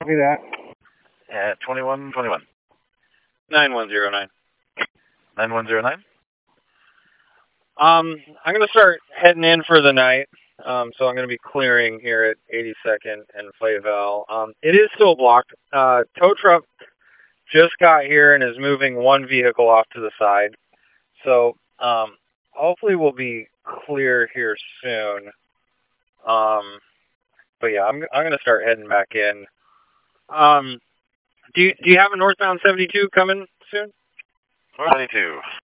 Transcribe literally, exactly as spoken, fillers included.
Copy that. At twenty-one twenty-one. nine one zero nine. nine one zero nine? Um, I'm going to start heading in for the night. Um, so I'm going to be clearing here at eighty-second and Flavel. Um, it is still blocked. Uh, tow truck just got here and is moving one vehicle off to the side. So um, hopefully we'll be clear here soon. Um, but yeah, I'm I'm going to start heading back in. Um, do you, do you have a northbound seventy-two coming soon? North seventy-two.